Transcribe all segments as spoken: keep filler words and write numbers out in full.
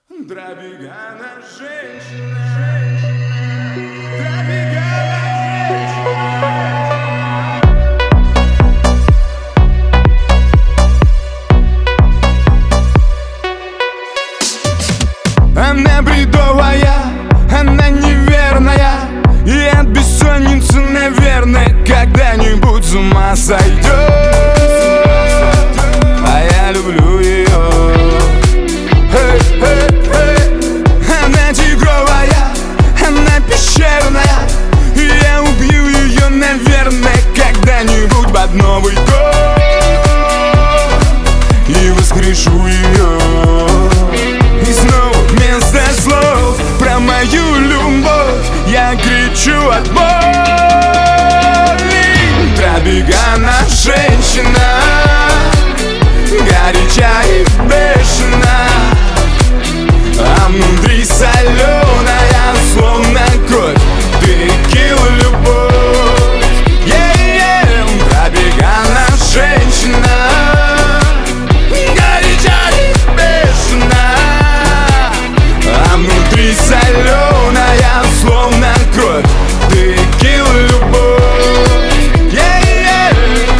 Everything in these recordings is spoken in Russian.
Дробегана женщина, Дробегана женщина. Она бредовая, она неверная, и от бессонницы, наверное, когда-нибудь с ума сойдет. А я люблю ее. Она тигровая, она пещерная, и я убью ее, наверное, когда-нибудь под Новый год и воскрешу ее. И снова вместо слов про мою любовь я кричу от боли. Дробегана женщина, горяча и бешена, а внутри соленая, словно кровь, текила любовь. Yeah-yeah. Дробегана женщина, горяча и бешена, а внутри соленая, словно кровь, текила любовь. Yeah-yeah.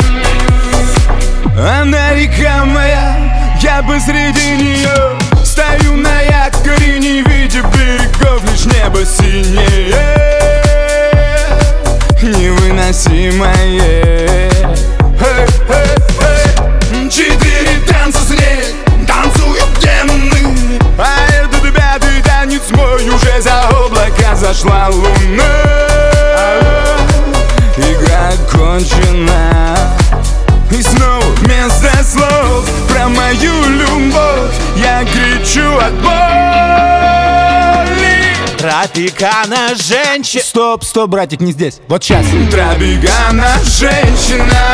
Она река моя, я посреди нее стою на якоре, не видя берегов, лишь небо синее, невыносимое. Hey, hey, hey. Четыре танца с ней танцуют демоны, а этот пятый танец мой, уже за облака зашла луна. Игра кончена, и снова вместо слов про мою любовь я кричу от боли. Дробегана женщина. Стоп, стоп, братик, не здесь, вот сейчас. Дробегана женщина,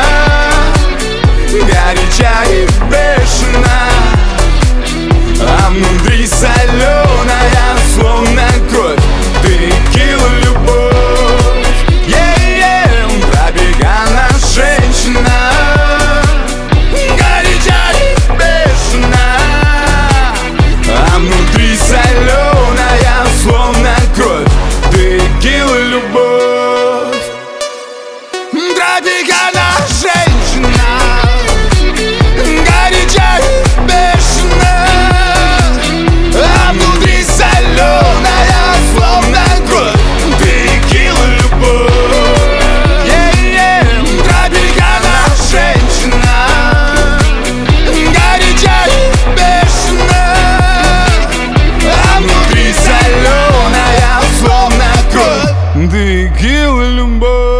горяча и бешена, а внутри соленая, словно кровь, текила любовь. Yeah-yeah. Дробегана женщина, а внутри соленая, словно кровь, текила любовь. Дробегана женщина, горяча и бешена, а внутри соленая, словно кровь, текила любовь. Yeah-yeah. Дробегана женщина, горяча и бешена, соленая, словно кровь, текила любовь.